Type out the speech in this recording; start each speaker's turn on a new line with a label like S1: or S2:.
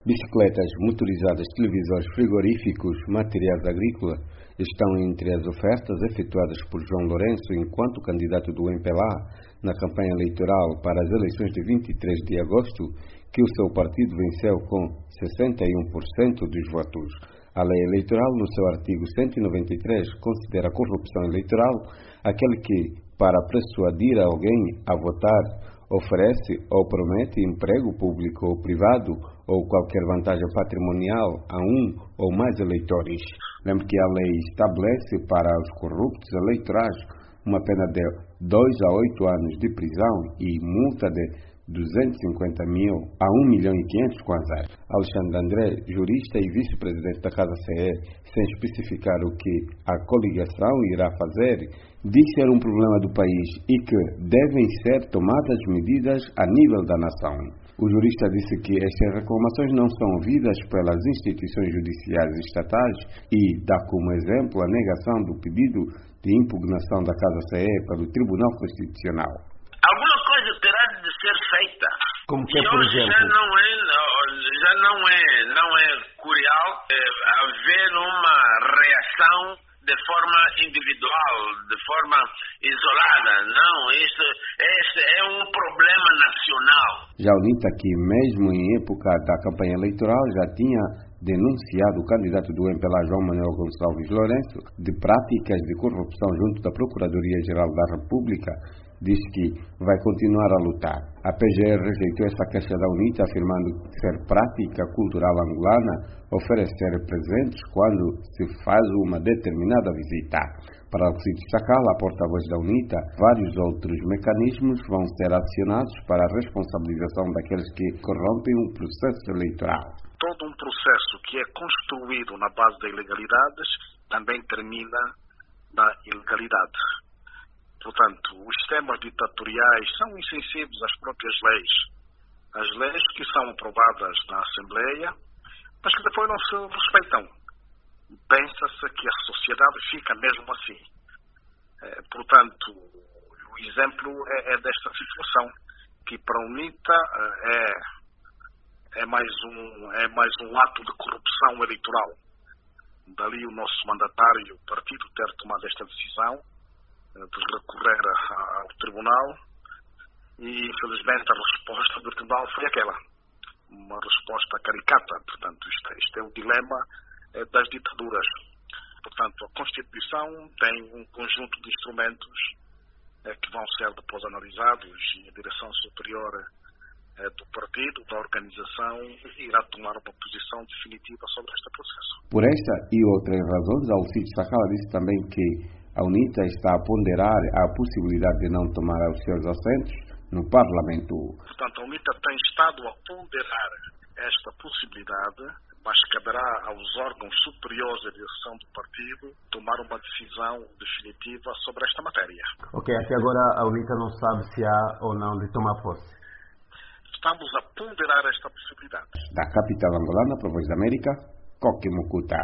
S1: Bicicletas motorizadas, televisores, frigoríficos, materiais agrícolas estão entre as ofertas efetuadas por João Lourenço enquanto candidato do MPLA na campanha eleitoral para as eleições de 23 de agosto, que o seu partido venceu com 61% dos votos. A lei eleitoral, no seu artigo 193, considera a corrupção eleitoral aquele que, para persuadir alguém a votar, oferece ou promete emprego público ou privado ou qualquer vantagem patrimonial a um ou mais eleitores. Lembre que a lei estabelece para os corruptos eleitorais uma pena de 2 a 8 anos de prisão e multa de 250 mil a 1.500.000 kwanzas. Alexandre André, jurista e vice-presidente da Casa CE, sem especificar o que a coligação irá fazer, diz ser um problema do país e que devem ser tomadas medidas a nível da nação. O jurista disse que estas reclamações não são ouvidas pelas instituições judiciais estatais e dá como exemplo a negação do pedido de impugnação da Casa CE pelo Tribunal Constitucional.
S2: Alguma coisa terá de ser feita.
S1: Como que é, por exemplo?
S2: Já não é curial haver uma reação de forma individual, de forma isolada. Não, este é um problema nacional.
S1: Já a UNITA, que mesmo em época da campanha eleitoral já tinha denunciado o candidato do MPLA, João Manuel Gonçalves Lourenço, de práticas de corrupção junto da Procuradoria-Geral da República, diz que vai continuar a lutar. A PGR rejeitou essa queixa da UNITA, afirmando ser prática cultural angolana oferecer presentes quando se faz uma determinada visita. Para Alcides Sacala, a porta-voz da UNITA, vários outros mecanismos vão ser acionados para a responsabilização daqueles que corrompem o processo eleitoral.
S3: Todo um processo que é construído na base da ilegalidade também termina na ilegalidade. Portanto, os sistemas ditatoriais são insensíveis às próprias leis. As leis que são aprovadas na Assembleia, mas que depois não se respeitam. Pensa-se que a sociedade fica mesmo assim. Portanto, o exemplo é desta situação, que para a UNITA é mais um ato de corrupção eleitoral. Dali o nosso mandatário, o partido, ter tomado esta decisão de recorrer ao tribunal e, infelizmente, a resposta do tribunal foi aquela. Uma resposta caricata. Portanto, isto é o dilema das ditaduras. Portanto, a Constituição tem um conjunto de instrumentos que vão ser depois analisados e a direção superior do partido, da organização, irá tomar uma posição definitiva sobre este processo.
S1: Por esta e outras razões, Alcides Sacala disse também que a UNITA está a ponderar a possibilidade de não tomar os seus assentos no Parlamento.
S3: Portanto, a UNITA tem estado a ponderar esta possibilidade, mas caberá aos órgãos superiores da direção do partido tomar uma decisão definitiva sobre esta matéria.
S4: Ok, até agora a UNITA não sabe se há ou não de tomar posse.
S3: Estamos a ponderar esta possibilidade.
S1: Da capital angolana, para a Voz da América, Coque Mucuta.